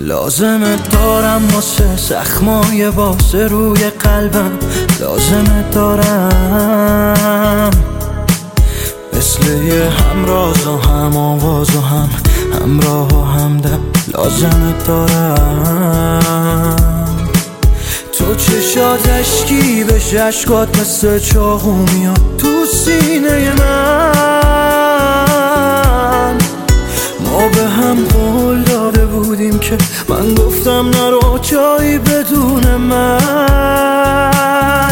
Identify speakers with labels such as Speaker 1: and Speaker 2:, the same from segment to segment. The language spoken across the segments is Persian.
Speaker 1: لازمه دارم واسه زخمای بازه روی قلبم، لازمه دارم مثل یه همراز و هم آواز و هم همراه و همدم، لازمه دارم تو چشات اشکی بشه، اشکات مثل چاقو میاد تو سینه من. ما به هم قول داده بودیم که من گفتم نرو جایی بدون من.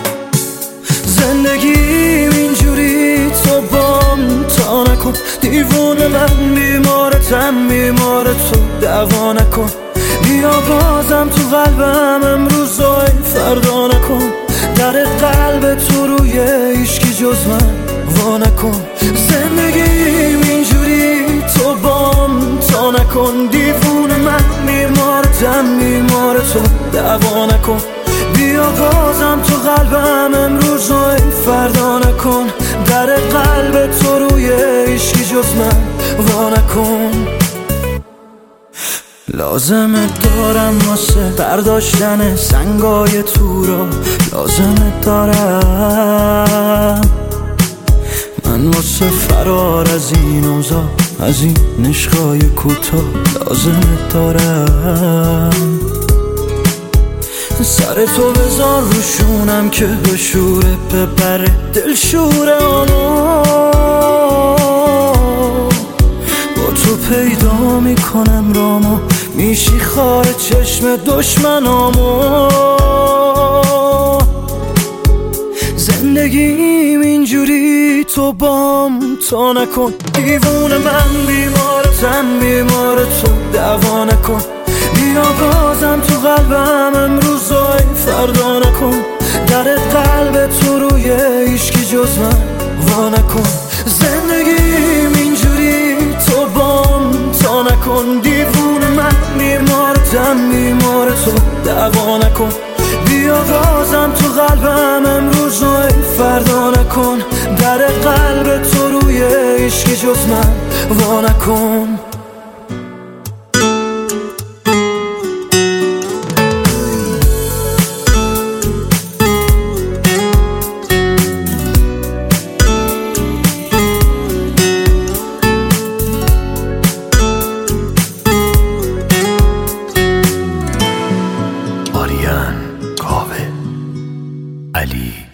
Speaker 1: زندگیم اینجوری تو بام تا نکن، دیوونه من بیمارتم، بیمار تو دعوا نکن. بیا بازم تو قلبم امروزای فردا نکن، در قلب تو روی هیچکی جز من وا نکن. زندگیم اینجوری تو بام تا نکن، دیوونه من بیمارتم، بیمار تو دعوا نکن. بیا بازم تو قلبم امروزای فردا نکن، در قلب تو روی هیچکی جز من وا نکن. لازمه دارم واسه برداشتن سنگای تو را، لازمه دارم من واسه فرار از این اوضاع، از این عشقای کوتاه، لازمه دارم سر تو بذار روشونم که به شوره ببره دل شوره‌امو. با تو پیدا میکنم رامو، میشی خار چشم دشمنامو. زندگیم اینجوری تو بام تا نکن، دیوونه من بیمارتم، بیمار تو دعوا نکن. بیا بازم تو قلبم امروزای فردا نکن، در قلب تو روی هیچکی جز من وا نکن. زندگیم اینجوری تو بام تا نکن، دیوونه من بیمارتم، بیمار تو دعوا نکن. بیا بازم تو قلبم امروزای فردا نکن، در قلب تو روی هیچکی جز من وا نکن.
Speaker 2: کاوه علی